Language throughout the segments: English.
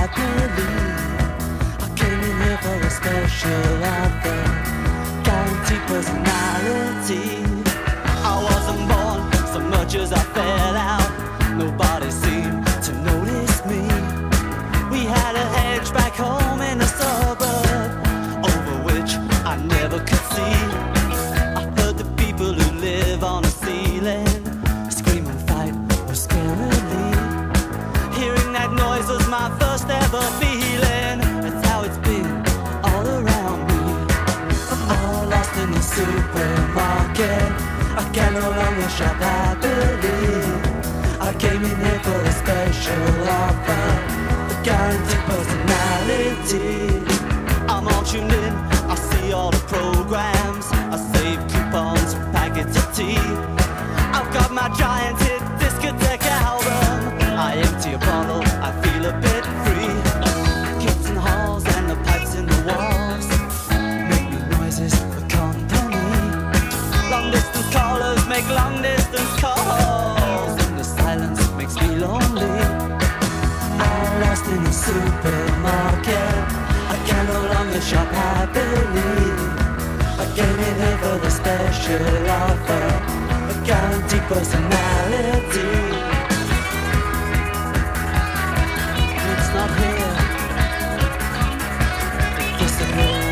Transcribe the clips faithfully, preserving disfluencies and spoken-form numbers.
happily. I came in here for a special offer, guaranteed personality. I wasn't born so much as I fell out. Nobody seemed to notice me. We had a hedge back home in the suburb, over which I never could see. I heard the people who live on the ceiling scream and fight or scarily. Hearing that noise was my first ever feeling. That's how it's been all around me. I'm all lost in the supermarket. I can no longer shop happily. I came in here for a special offer, a guaranteed personality. I'm all tuned in, I see all the programs, I save coupons for packets of tea. I've got my giant hit discotheque album. I empty a bottle, I feel a bit free. Kids in halls and the pipes in the walls make me noises for company. Long distance callers make long distance calls, and the silence makes me lonely. I'm lost in the supermarket. I can no longer shop happily. I came in here for the special offer, a guaranteed personality. It's not here. It disappeared.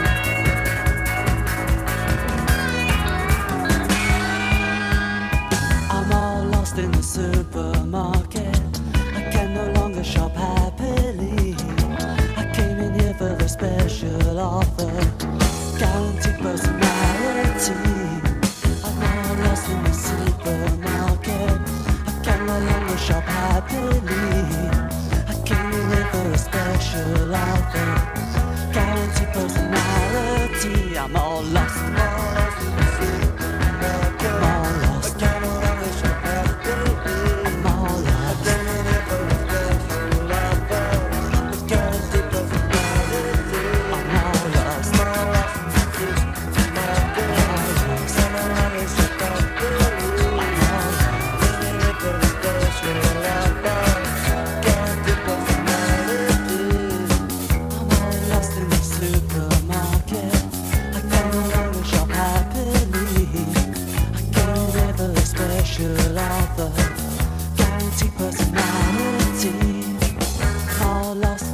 I'm all lost in the supermarket. I can no longer shop happily. I came in here for the special offer, guaranteed personality. I'm all lost in the supermarket. I can no longer shop happily. I came in here for a special offer, guaranteed personality. I'm all lost. I'm all lost in the supermarket. I'm all lost. I can no longer shop happily. I'm all lost. I came in here for a special offer, a guaranteed personality. I'm all lost. I'm all lost in the supermarket. I'm all lost. I can no longer shop happily. I'm all lost. Came in here for a special offer, guaranteed personality. I'm all lost in the supermarket. I can no longer shop happily. I came here for a special offer, guaranteed personality. I'm all lost.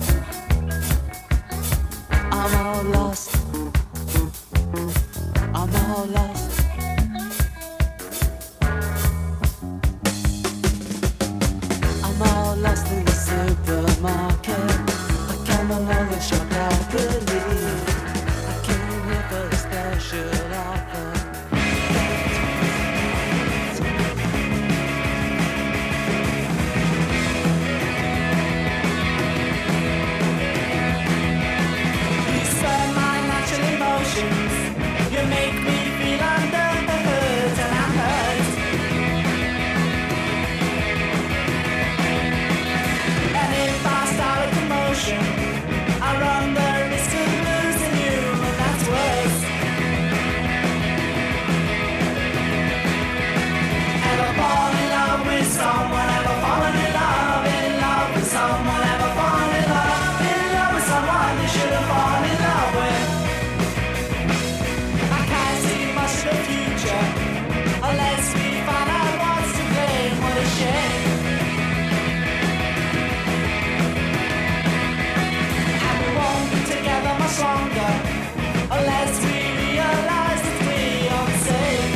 I'm all lost. I'm all lost. I'm all lost in the supermarket. I can no longer shop happily. I came here for a special offer. You stir my natural emotions. You make me feel under the hood, and I'm hurt. And if I start a commotion, I run the risk of losing you, and that's worse. Ever fall in love with someone? Ever fallen in love, in love with someone? Ever fallen in love, in love with someone you should have fallen in love with? I can't see much of the future unless we find out what's to blame. What a shame. And we won't be together much longer unless we realize that we are the same.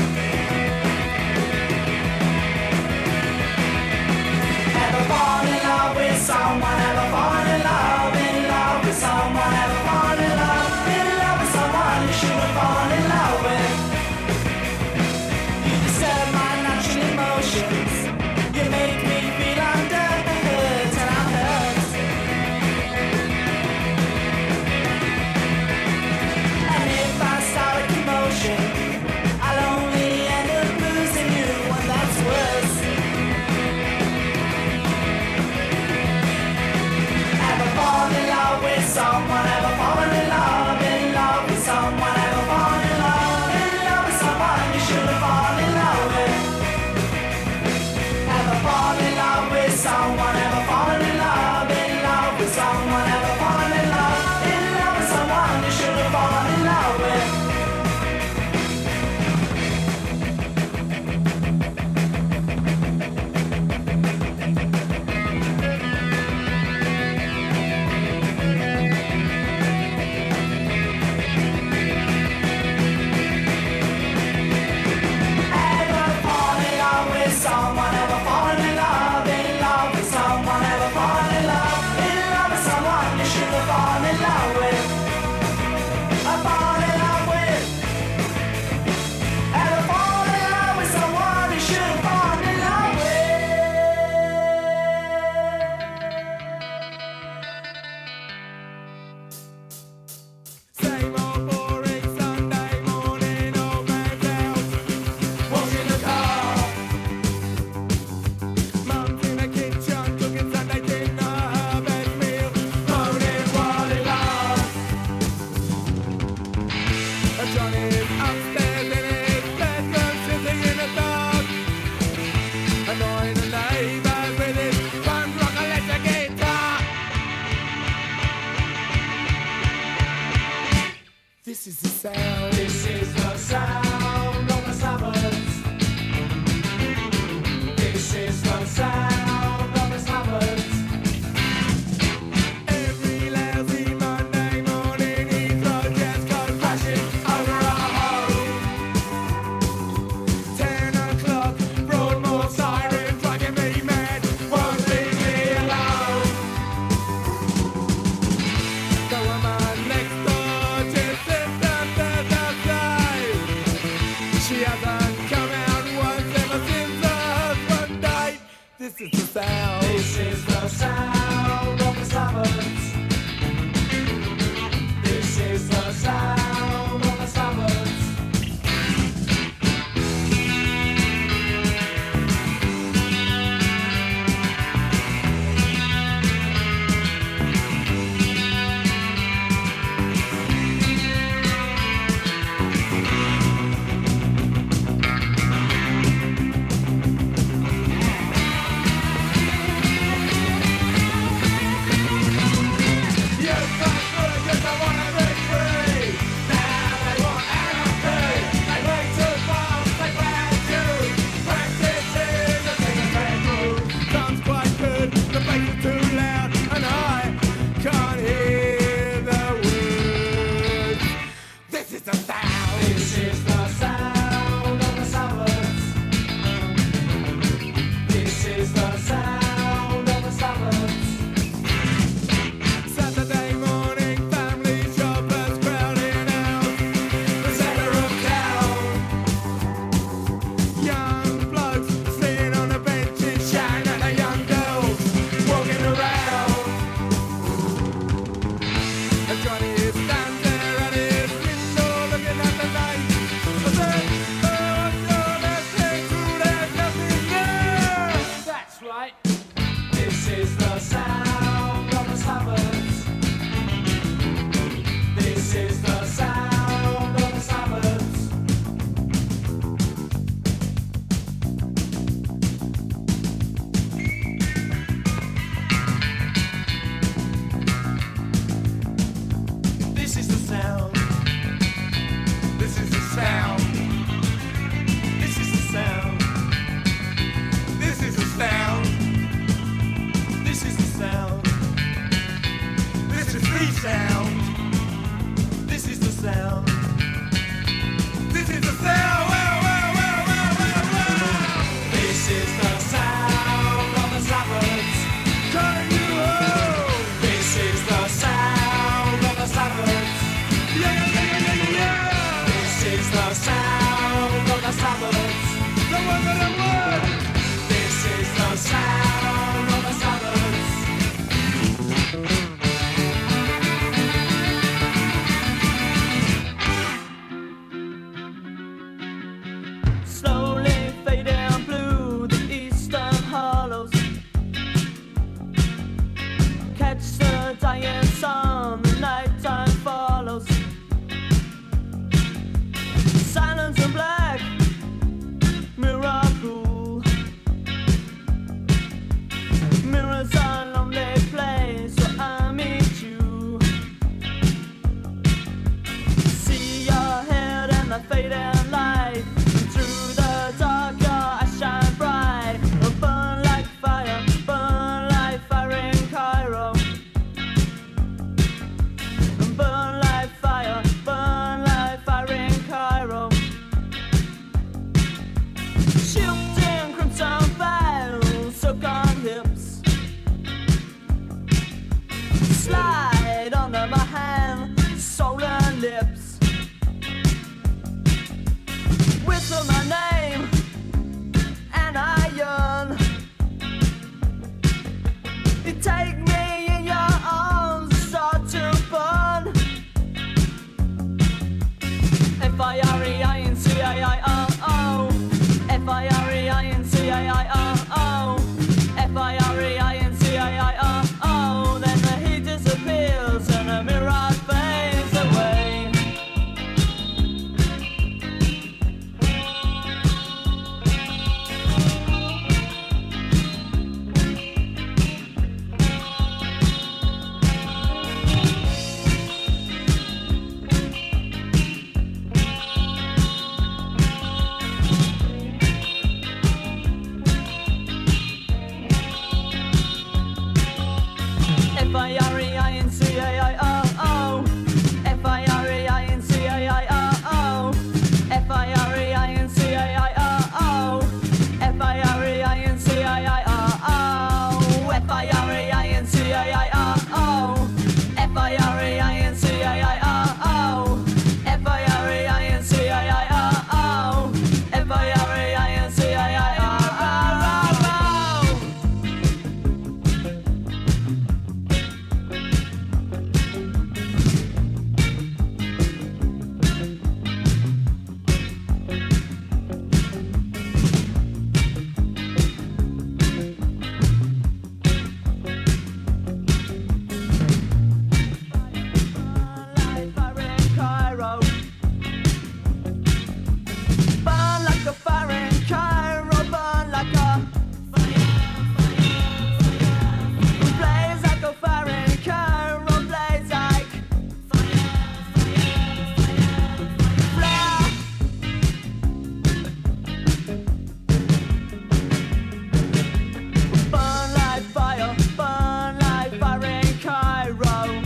Ever fall in love with someone? Ever fall in love, in love with someone? Ever fall in love, in love with someone you should have fallen in love with? You disturb my natural emotions. You make me feel under the hood, and I'm hurt. And if I start a commotion, I'll only end up losing you, and that's worse. sound. This is the sound. This is the sound. This is the sound. Wow, wow, wow, wow, wow, wow. This is the sound of the Sabbaths calling you home. This is the sound of the Sabbaths. Yeah, yeah, yeah, yeah, yeah, yeah. This is the sound of the Sabbaths. The one that I want. This is the sound of the Sabbaths. Slowly fading blue, the eastern hollows. Catch the dying sun, the nighttime follows. Silence and black, mirror pool. Mirrors are a lonely place where I meet you. See your head and the fading light. Through the dark your eyes shine bright. Oh, burn like fire, burn like fire in Cairo. Burn like fire, burn like fire in Cairo. Shifting crimson veils, soak on hips. Slide under my hand, soul and lips. Whistle my name, and I yearn. You take me in your arms, start to burn. F I R E I N C A I R O. F I R E I N C A I R O. F I R E I N C A I R O. Then the heat disappears and the mirage fades away. F I R E I N C A I R O. F I R E I N C A I R O. F I R E I N C A I R O. F I R E I N C A I R O. F I R E I N C A I R O. F I R E I N C A I R O. F I R E I N C A I R O. F I R E I N C A I R O. Like fire in Cairo. Burn like a fire in Cairo. Burn like a blaze like a fire in Cairo. Blaze like flare. Burn like fire. Burn like fire in Cairo.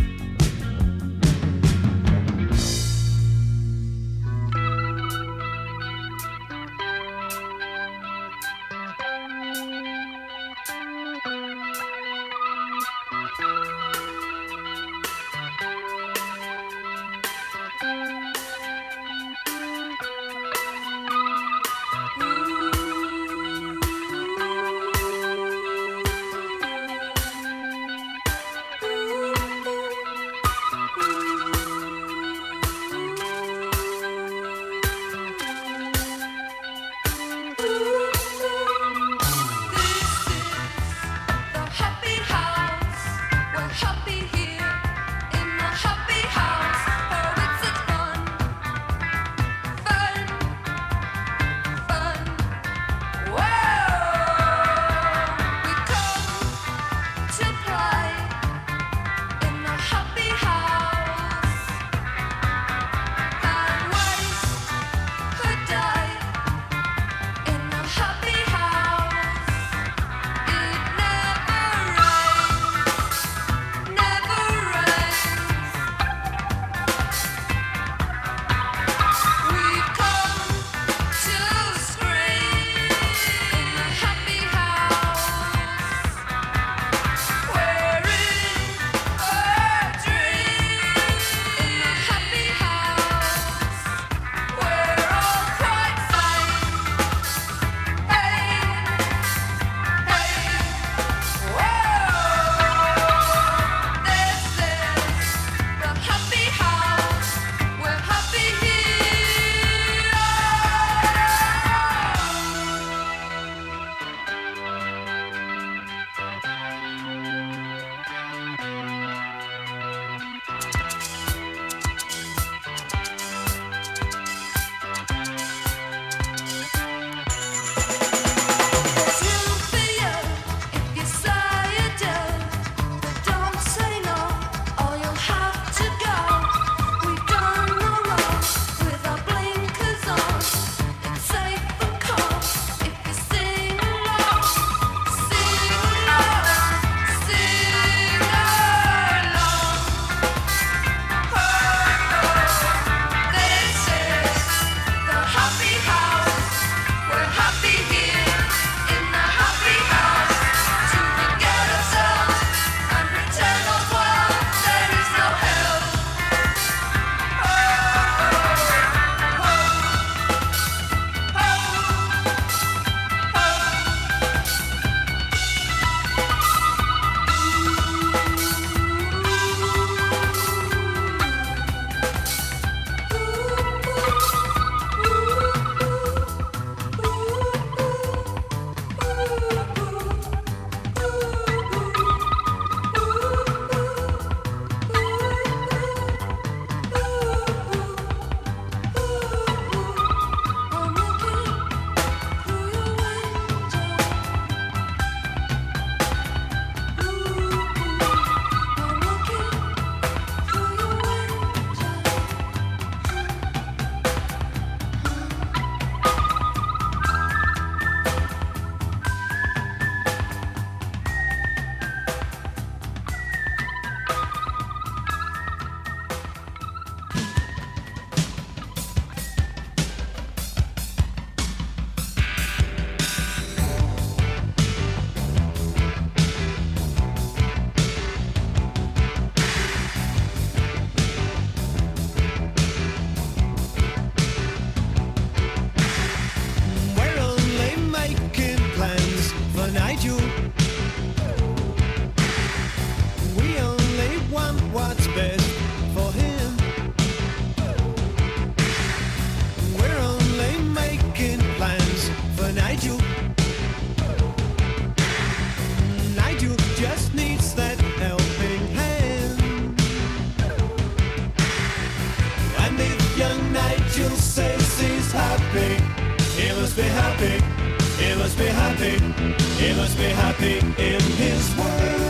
happy, he must be happy in his world.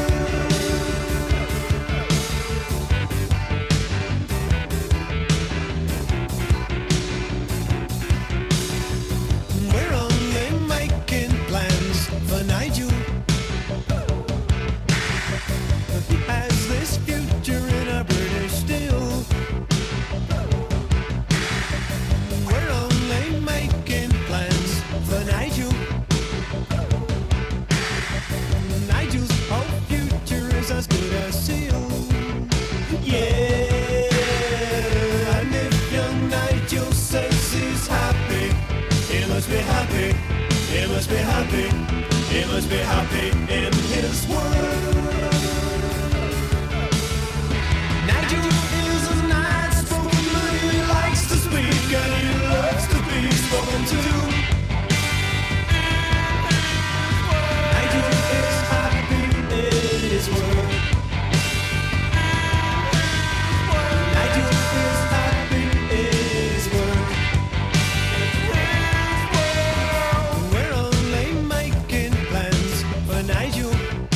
We're only making plans for Nigel. He has this future in a British steel. We're only making plans for Nigel. Nigel's whole future is as good as sealed. Yeah, and if young Nigel says he's happy, he must be happy, he must be happy, he must be happy in his world. Nigel is an outspoken man, he likes to speak and he loves to be spoken to. Nigel is happy in his world. Nigel is happy in his world. We're only making plans for Nigel.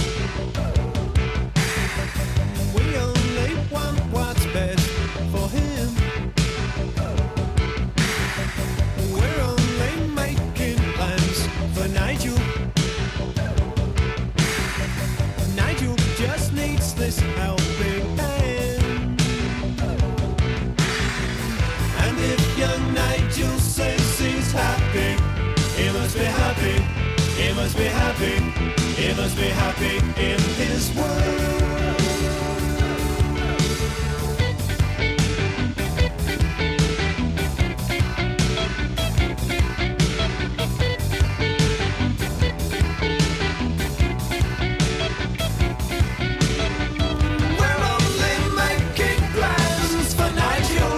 We only want what's best for him. We're only making plans for Nigel. Nigel just needs this helping hand. And if young Nigel says he's happy, he must be happy, he must be happy, he must be happy in his world. We're only making plans for Nigel.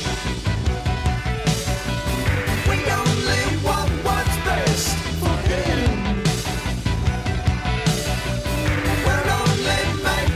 We only want what's best for him. We're only making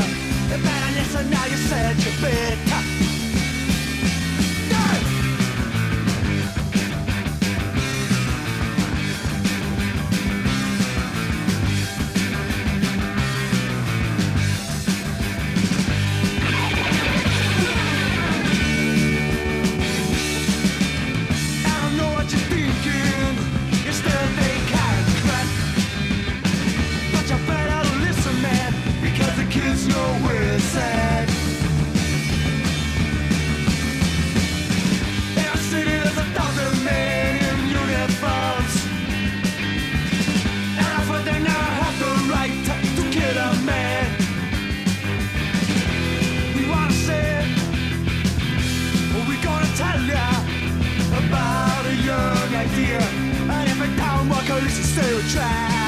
You better listen now, you said you're bitter. Kids know where it's at. In our city there's a thousand men in uniforms, and I thought they now have the right to, to kill a man. We wanna say, well, we gonna tell ya about a young idea, and if a town walker is a stereotype.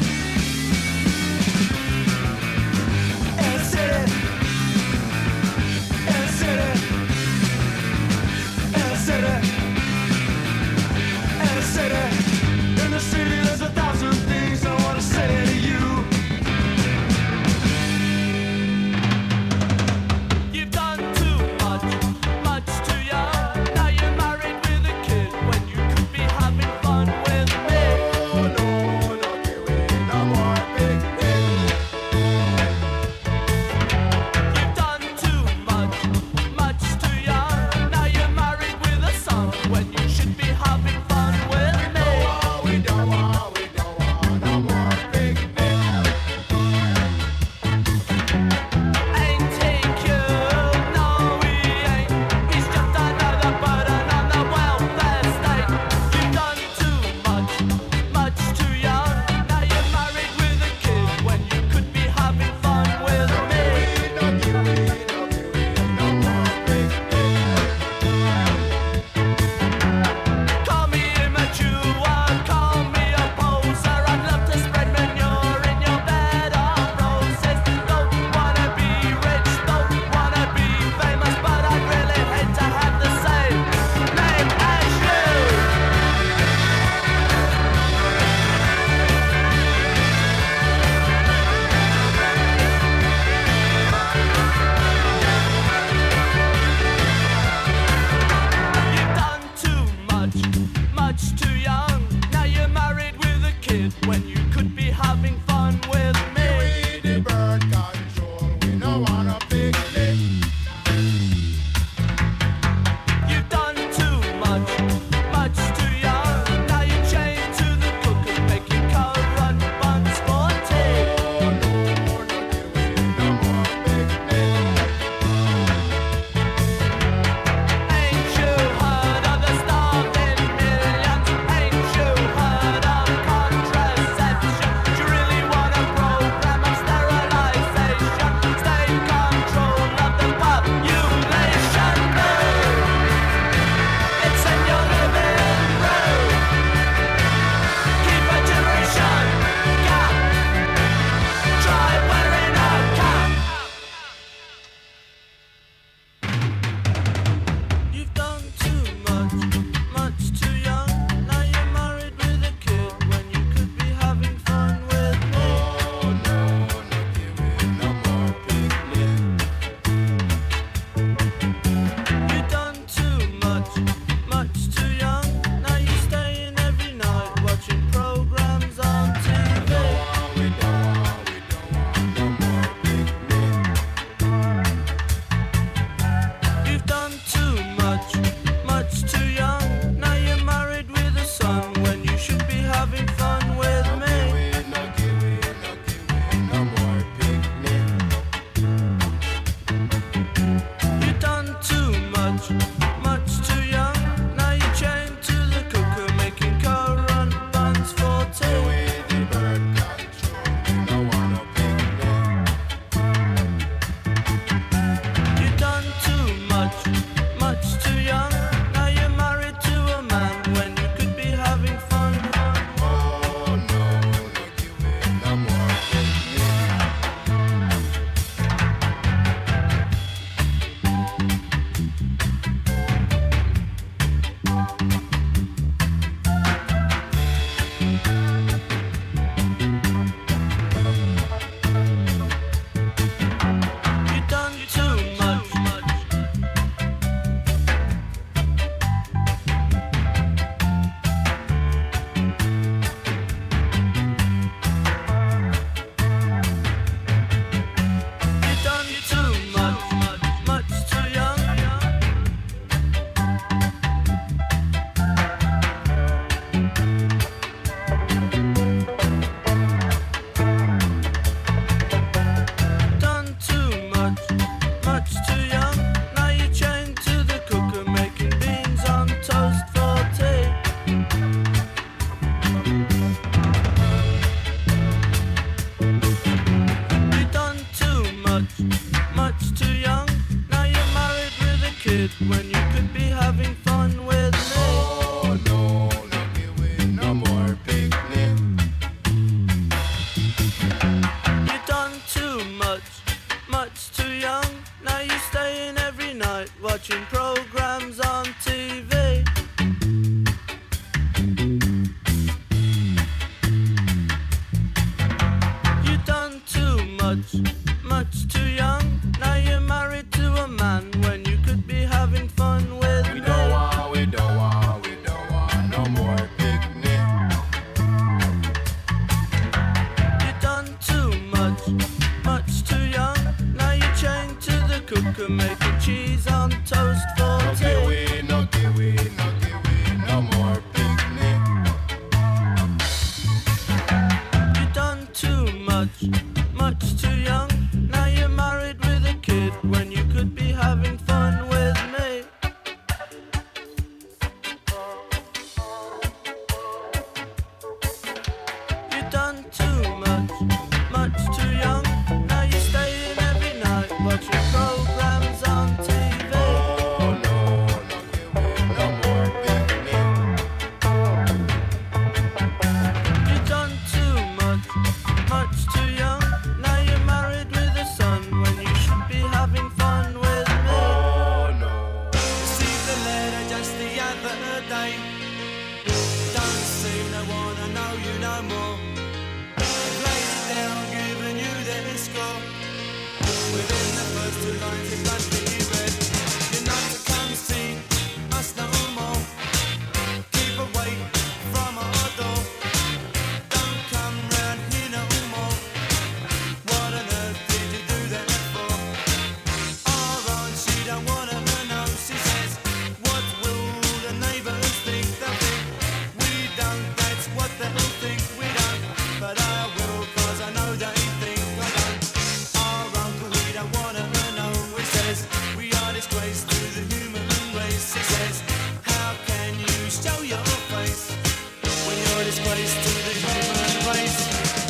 In the city there's a thousand things I wanna say to you. You've done too much, much too young. Now you're married with a kid when you could be having fun with me. Oh no, no, much, much too young. Now you're married with a kid when you could be having fun with me. Oh no, no giving no more picnic. You've done too much, much too young. Now you're staying every night watching programs on T V. You've done too much, much too young. Now you're married to a man when you could be having fun with We me. don't want, we don't want, we don't want no more picnic. You've done too much, much too young. Now you're chained to the cooker making cheese on toast for No tea. kiwi, no kiwi, no kiwi, no more picnic. You've done too much, much too young. Now you're married with a kid when you could be having fun with me. You've done too much, much too young. Now you're staying every night watching programs on T V. Oh no, no kiwi, no more picnic. You've done too much, much too young. Now you're married with a son when you should be having fun with me. Oh no. Received the letter just the other day. Don't seem to wanna know you no more. I've laid it down, giving you the score. Within the first two lines it must be read. You're not to come see us no more. Keep away from our door. Don't come round here no more. What on earth did you do that for? Our aunt, she don't wanna know. She says, what will the neighbours think? They'll think we don't, that's what they'll think. We don't, but I will, cause I know they think I don't. Our uncle, he don't wanna know. He says, we are disgrace to the human race. He says, how can you show your face when you're disgrace to the human race?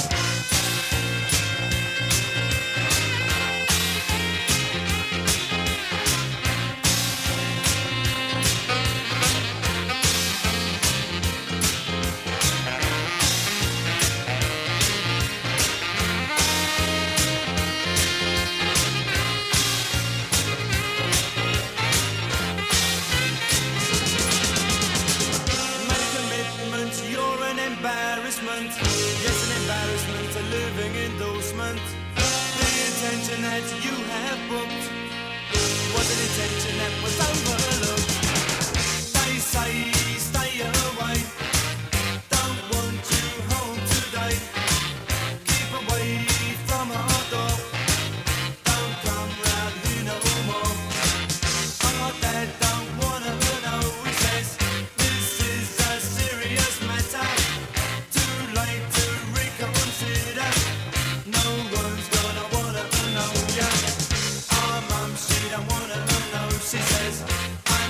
Make commitments, you're an embarrassment. Yes, an embarrassment, a living endorsement. The intention that you have booked was an intention that was overlooked. They say stay away, don't want you home today. Keep away from our door, don't come round here no more. Our dad don't wanna know, he says, this is a serious matter. Too late to reconsider. No one's gonna wanna know ya. Our mum, she don't wanna know. She says, I'm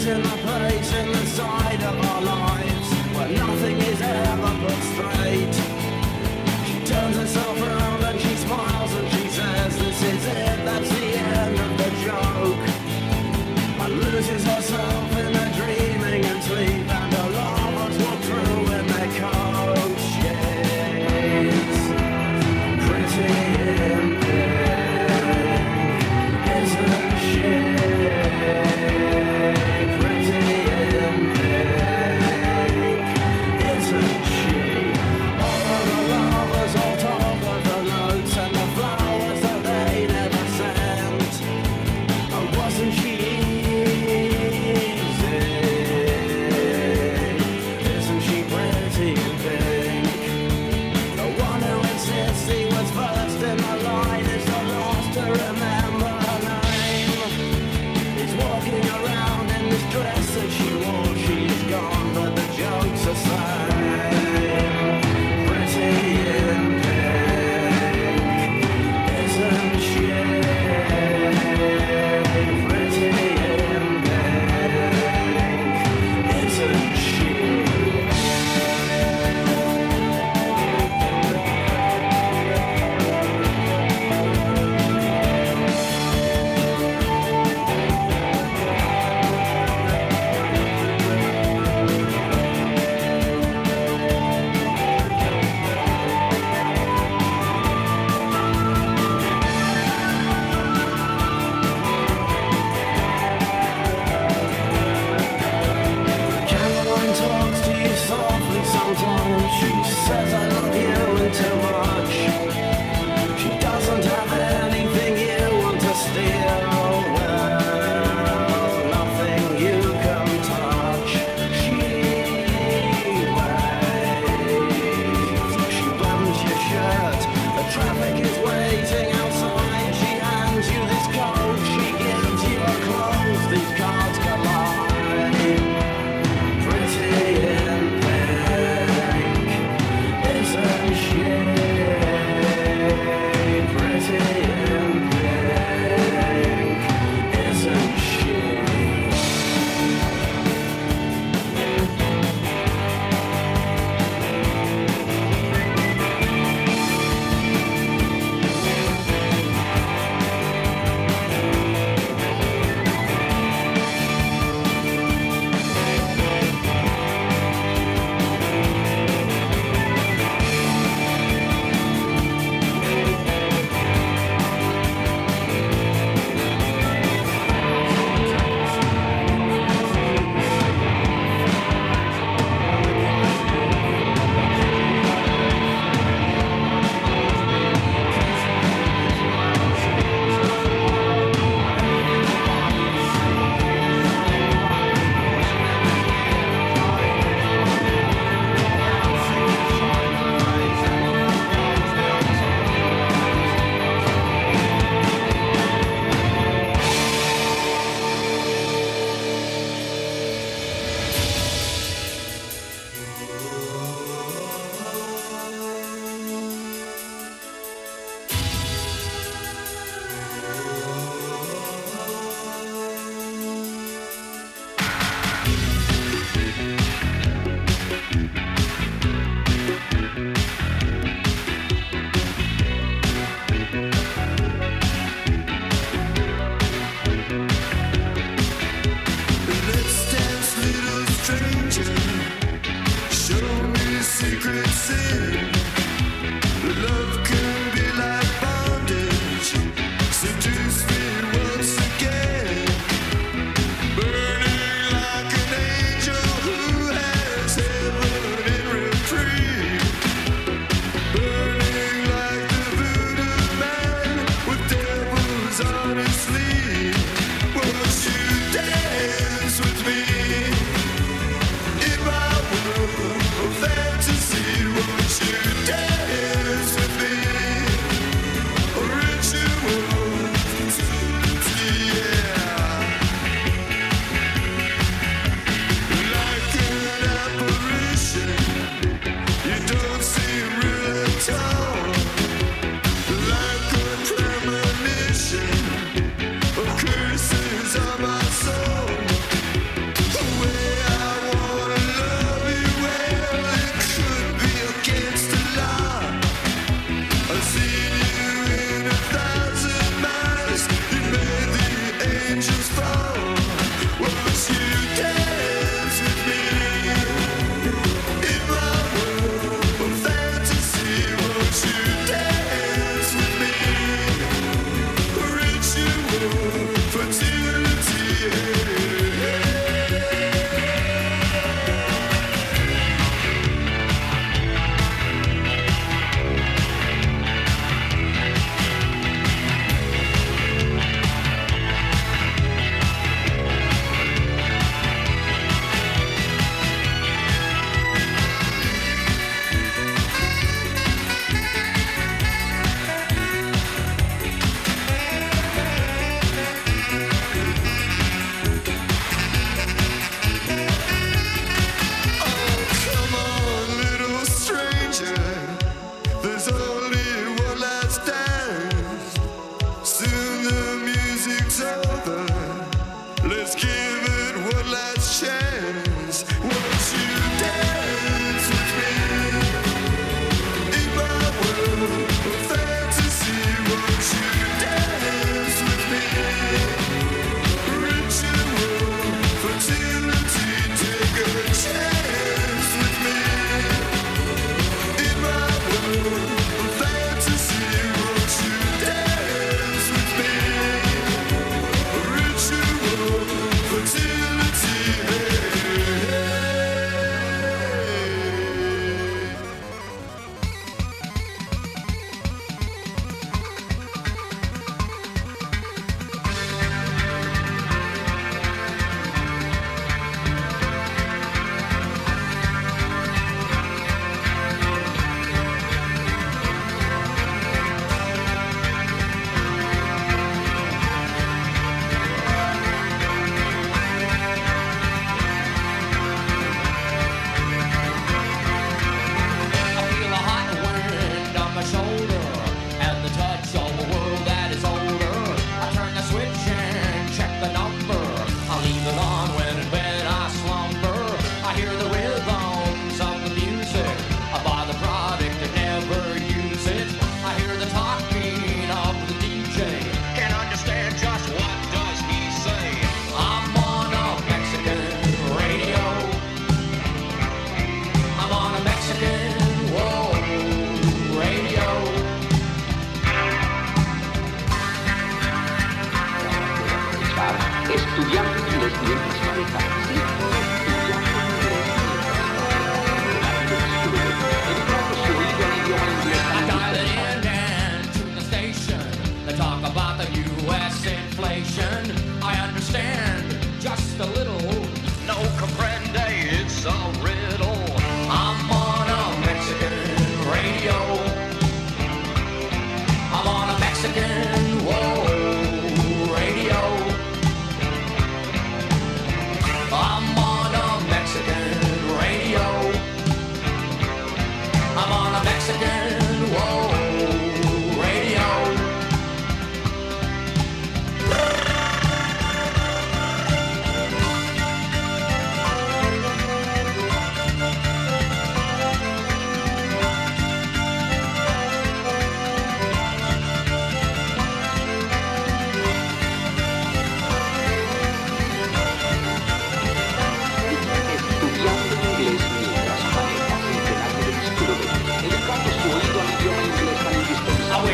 losing the place in the side of our lives where nothing is ever put straight. She turns herself around and she smiles and she says, this is it, that's the end of the joke. And loses herself in her dreaming and sleep, and her lovers walk through in their coats. She's pretty in pink, isn't she? Pretty in pink, isn't she? All of the lovers all talk of the notes and the flowers that they never sent. Oh, wasn't she easy? Isn't she pretty in pink? The one who insists he was first in the line is the last to remember her name. He's walking around in this dress that she wore. She's gone, but the joke's the same. Pretty in pink, isn't she? Pretty in pink, isn't she?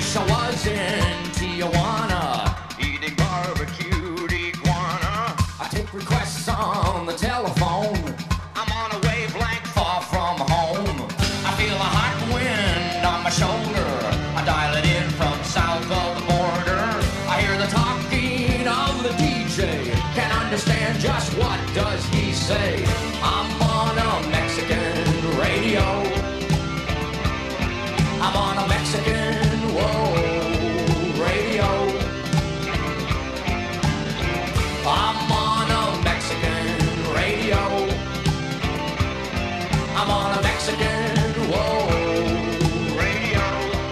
wish I was in Tijuana, eating barbecued iguana. I take requests on the telephone. I'm on a wavelength far from home. I feel a hot wind on my shoulder. I dial it in from south of the border. I hear the talking of the D J. Can't understand just what does he say. I'm on a Mexican radio. I'm on a Mexican, whoa, radio. I'm on a Mexican radio. I'm on a Mexican, whoa, radio.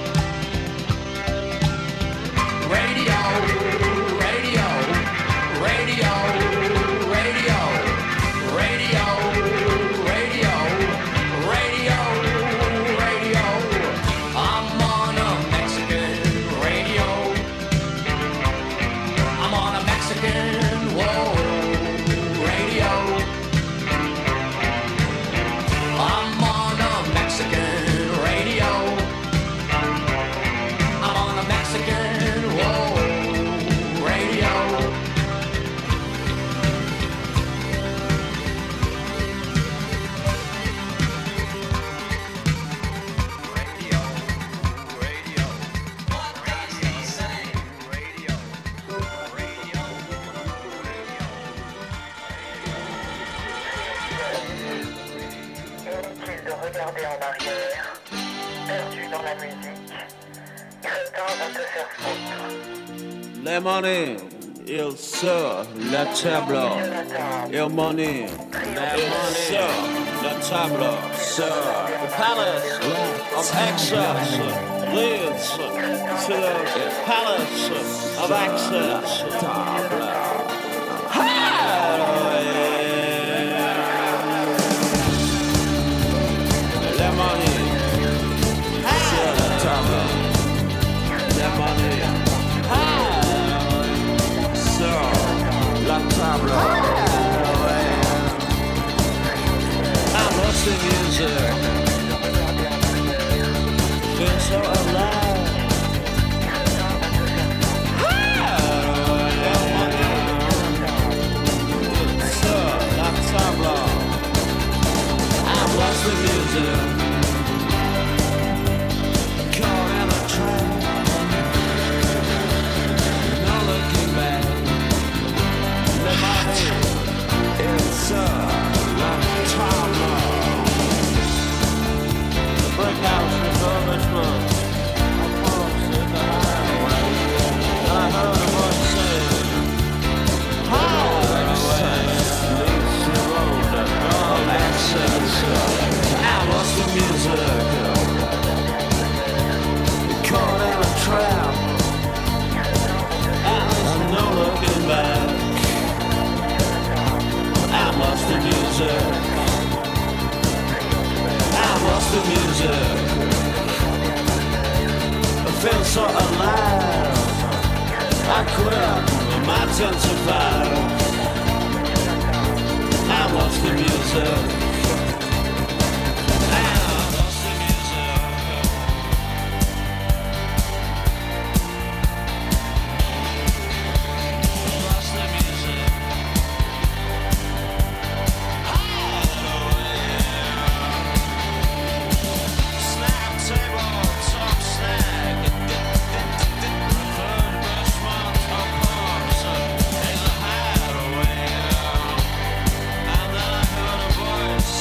Radio, radio, radio, radio, radio, radio, radio, radio. I'm on a Mexican radio. I'm on a Mexican, whoa, radio. I'm on a Mexican radio. I'm on a Mexican, whoa, radio. Radio, radio. What does he say? Radio, radio, radio. Inutile de regarder en arrière, perdu dans la musique, crétin va te faire foutre. Le money, il sur le tableau. Il money, il sur le tableau. Sur the palace of access leads to the palace of access. Le money, sur le tableau. Le money, sur la table. I lost the music. Feel so alive. Sur la table. I lost the music. Caught in a trap. No looking back. The money, it's a long time now. The breakouts refurbishment of books in the highway. And I heard a voice say, highway leads to the road of access. I lost the music. Caught in a trap. And no looking back. I lost the music. I lost the music. I feel so alive. I quit my ten to five. I lost the music. I lost the music. Lost the music. Snap table, top snack. Refurbishment of books in the hideaway. And then I heard a voice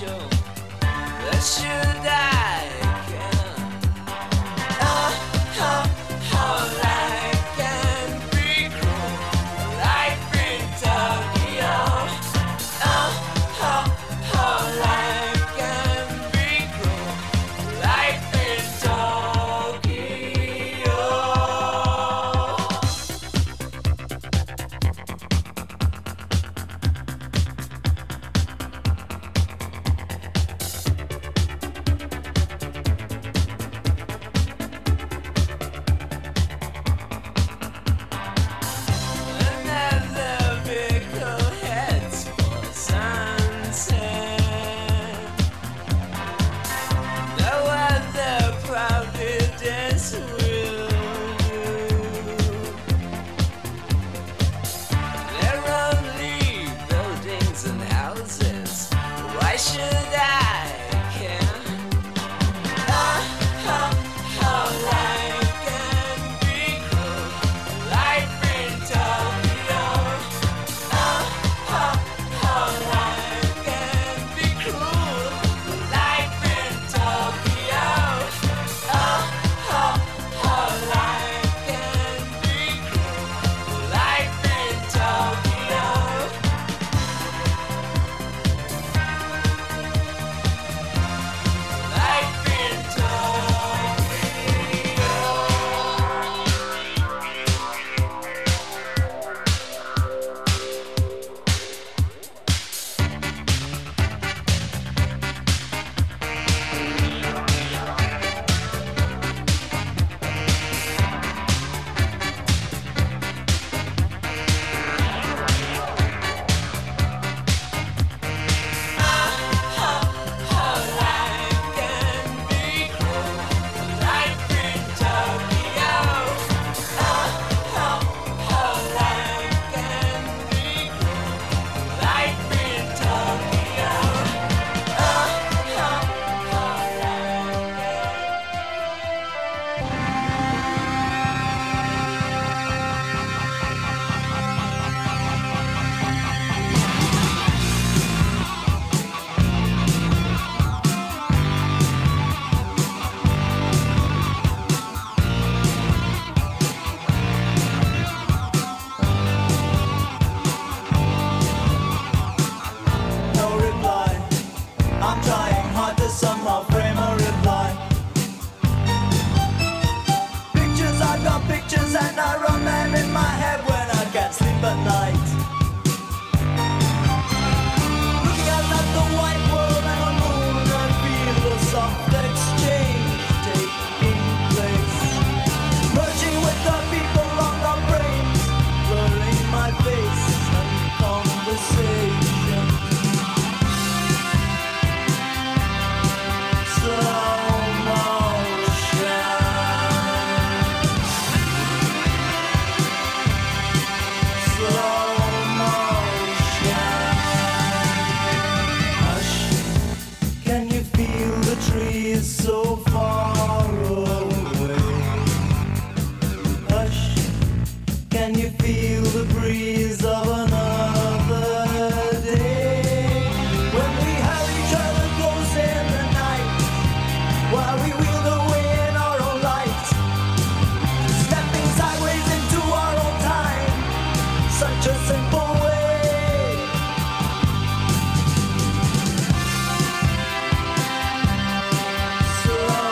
So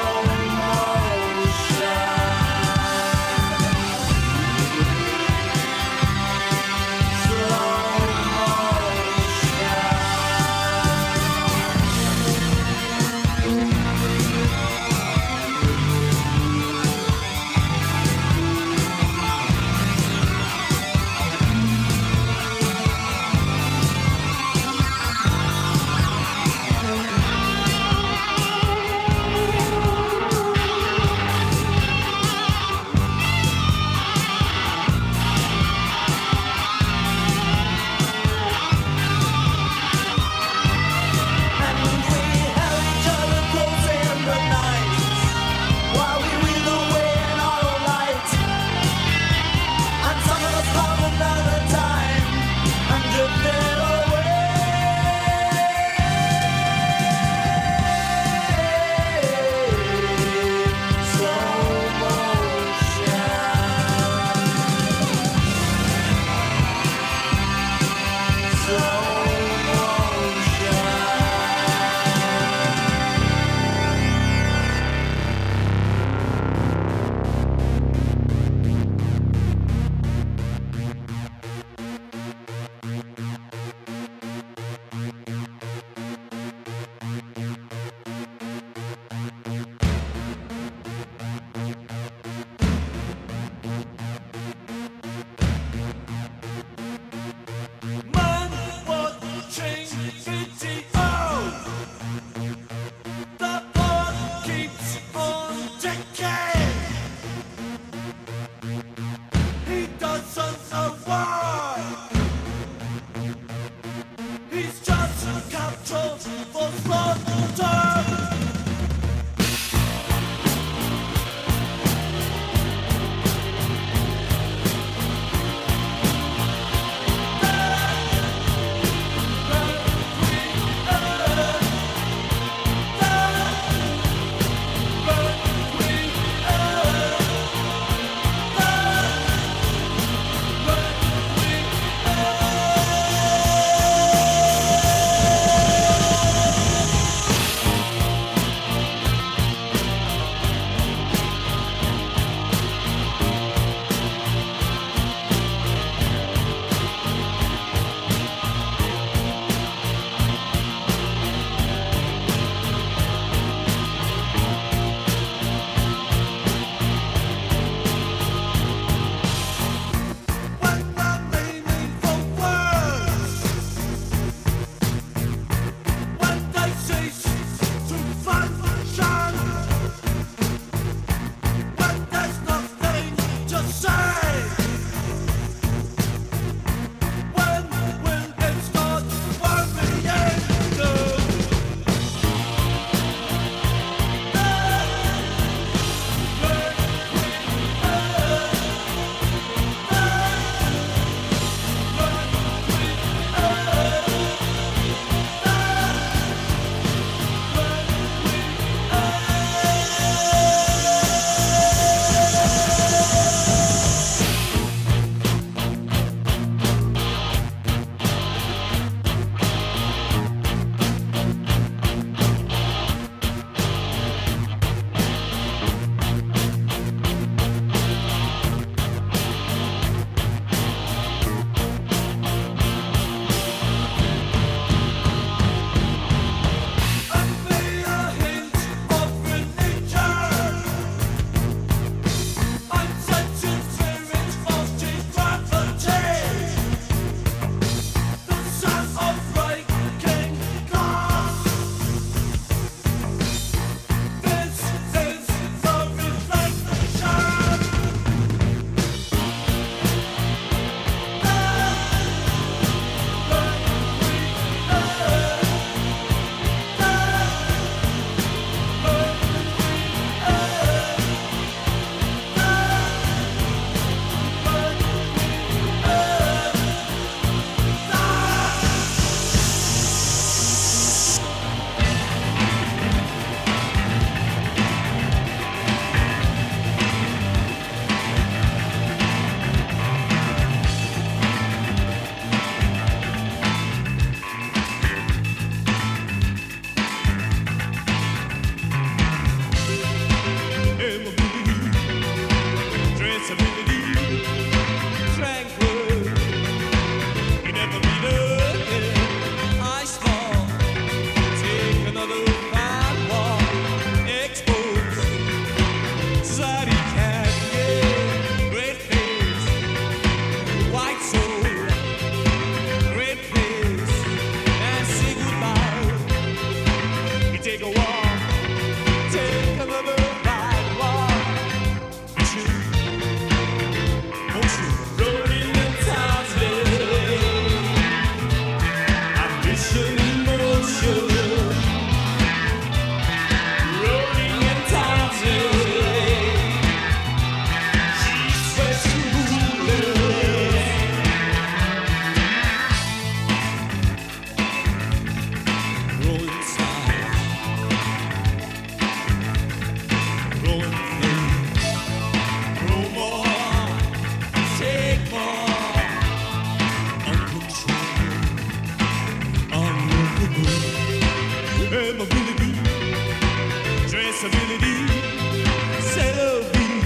traceability, c'est la vie.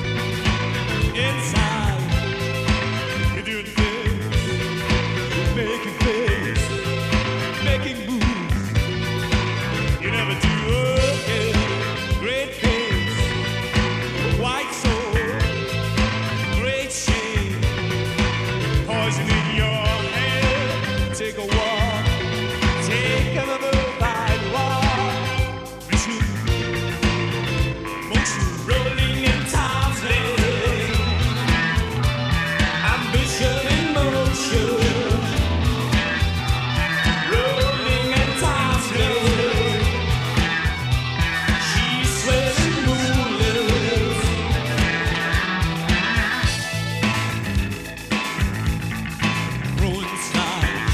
Inside, you're doing things, making things, making moves. You never do again. Great things, white soul, great shame, poison in your head. Take a walk, take another bite, walk. Motion, motion, rolling in time's lane. Ambition in motion, rolling in time's lane. She's sweating moonlit. Growing stars,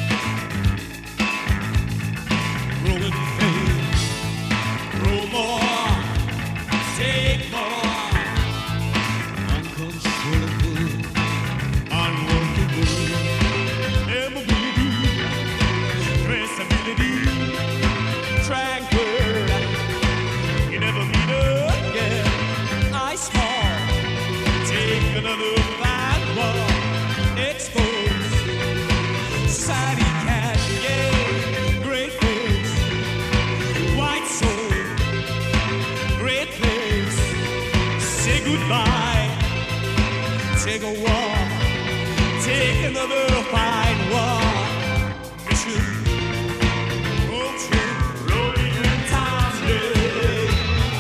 growing fame, grow more, take more, uncontrollable, unworkable, immovable, traceability, tranquil. You never meet again. Ice small, take another bad one, expose. Society can get great things, white soul, great place. Say goodbye, take a walk, take another fine walk. Mission, motion, rolling in time's lane.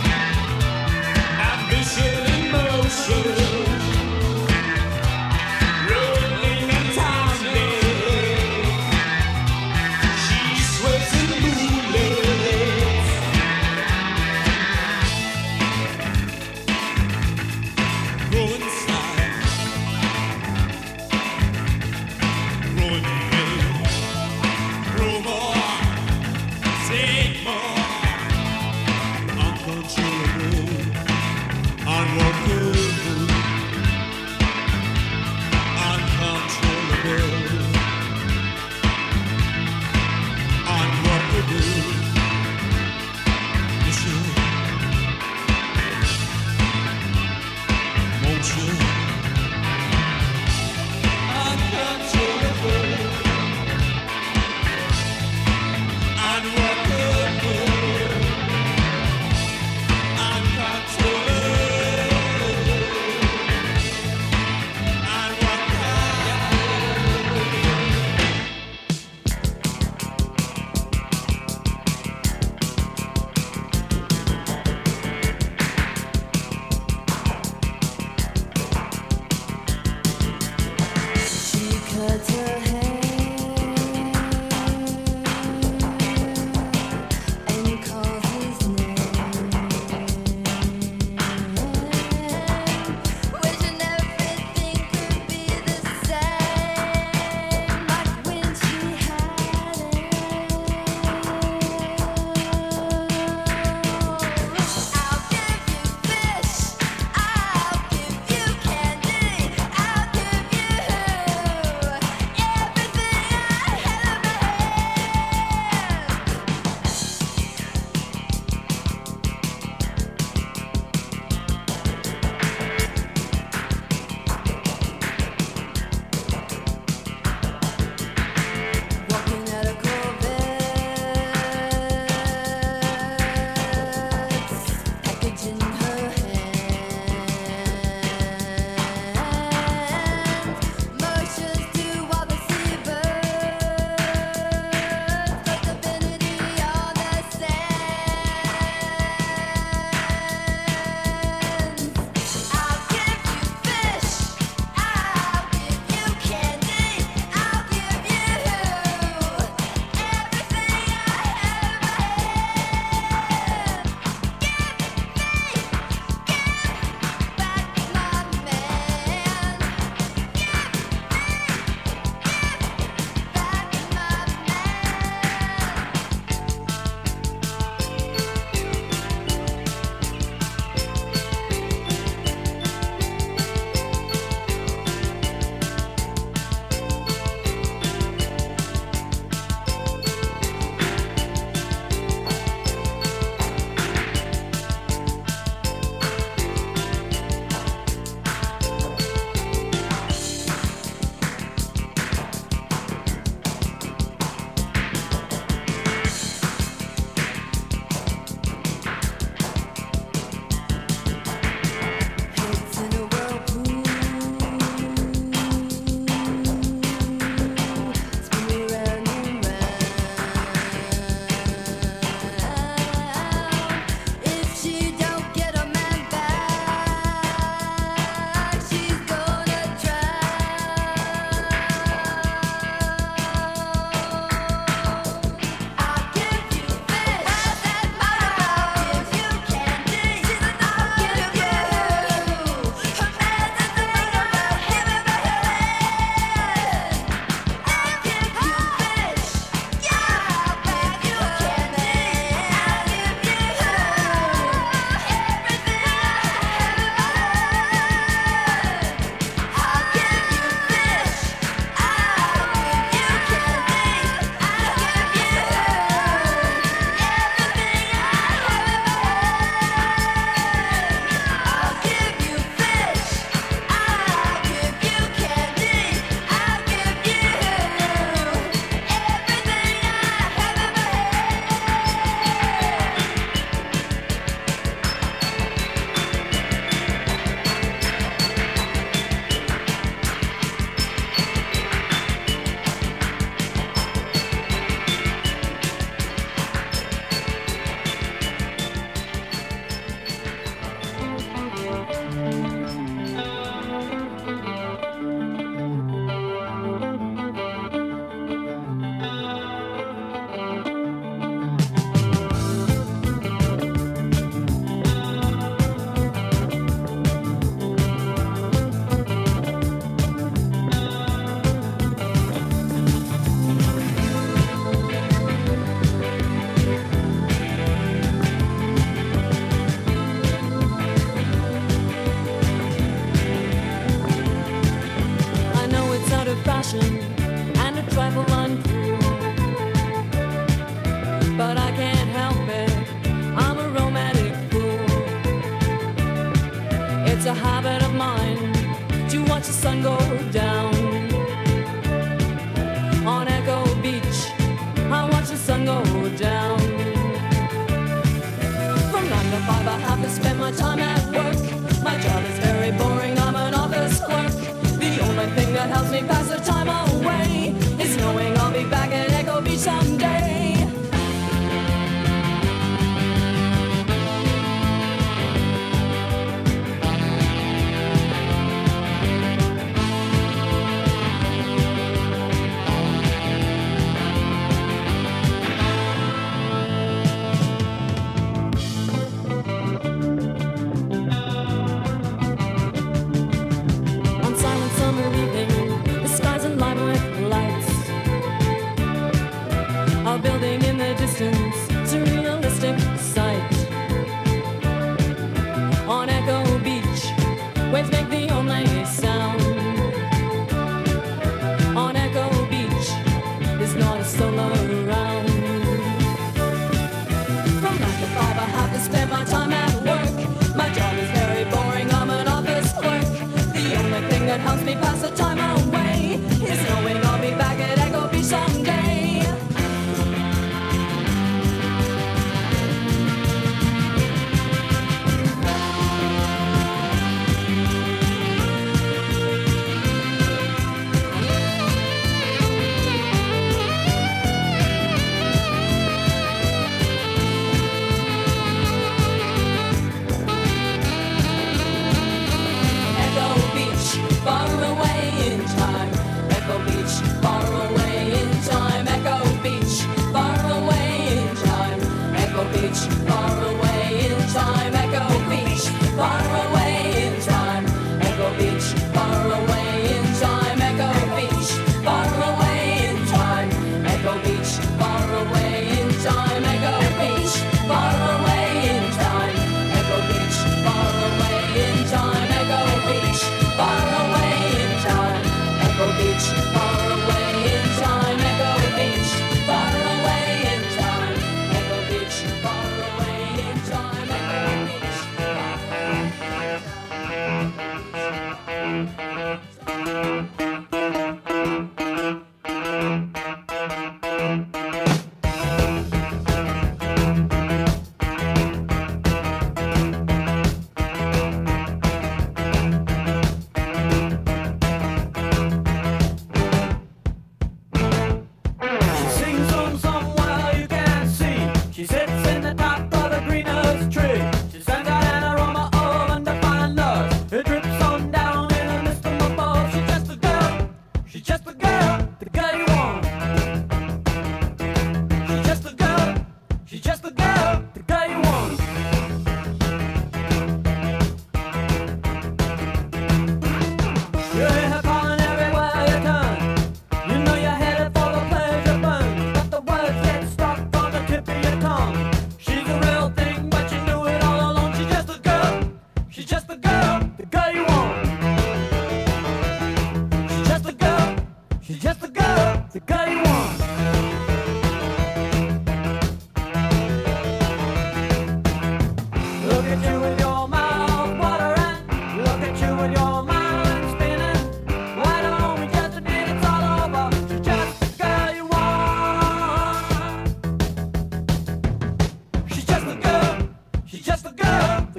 Ambition in motion, rolling in time's lane. She sweats in moonlit. Growing stars,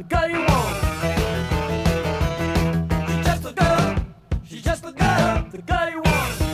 the girl you want. She's just a girl, she's just a girl, the girl you want.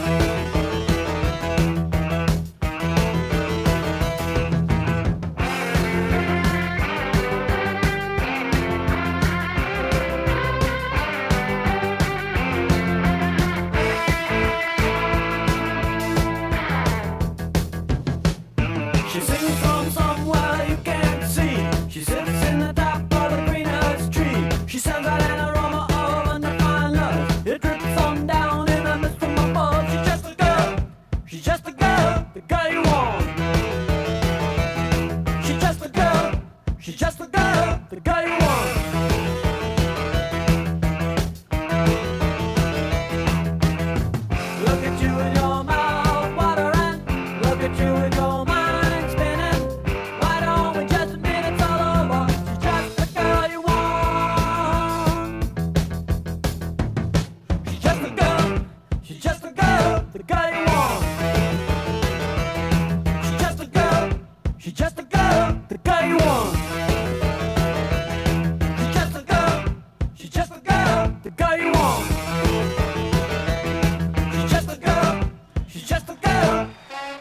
She sings from somewhere you can't see. She sits in the top of the greenhouse tree. She sends out an aroma of undefined love. It drips on down in the mist from above. She's just a girl, she's just a girl, the girl you want. She's just a girl, she's just a girl, the girl you want. Look at you with your mouth watering. Look at you with your mind spinning. Why don't we just admit it's all over? She's just the girl you want. She's just a girl, she's just a girl, the girl you want. She's just a girl, she's just a girl, the girl you want. She's just a girl, she's just a girl, the girl you want. She's just a girl, she's just a girl.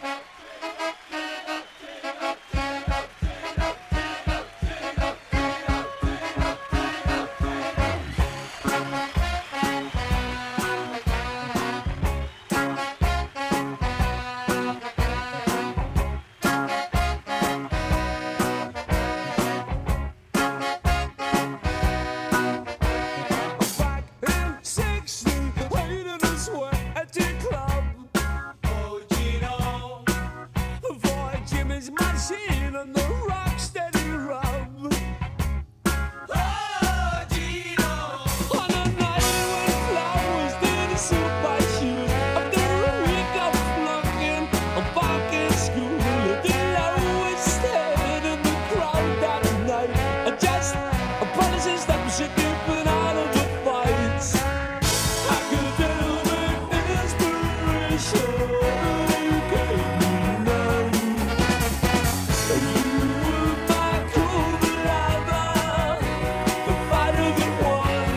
Back in sixty, waiting to sweat at the club. Oh, Gino. For Jimmy's machine and the rock steady rub. Oh, Gino. On a night when flowers didn't suit my shoes. After a week of flunking, I'm back in school. The lowest head in the crowd that night. I just apologized that we should keep out of the fights. I could tell with inspiration you gave me none. You were my cool lover, the fighter that won.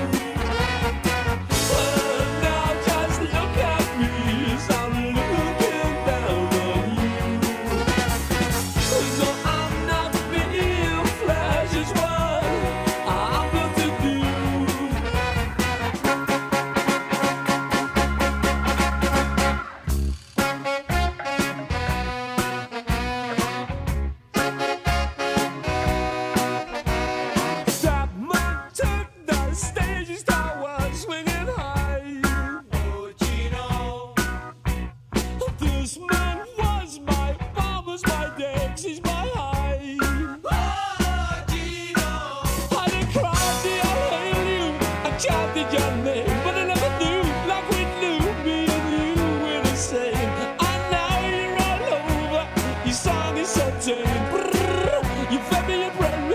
Well, now just look at me as I'm looking down on you. So I'm not being flash is what I've got to do. That man took the stage, his tower swinging high. Oh, Gino. This man was my mom, was my dad, she's my high. Oh, Gino. I done cried the I hail you, I chanted your name, but I never knew, like we knew, me and you were the same. And now you're all over, your song is so tame. Brrr, you fed me your bread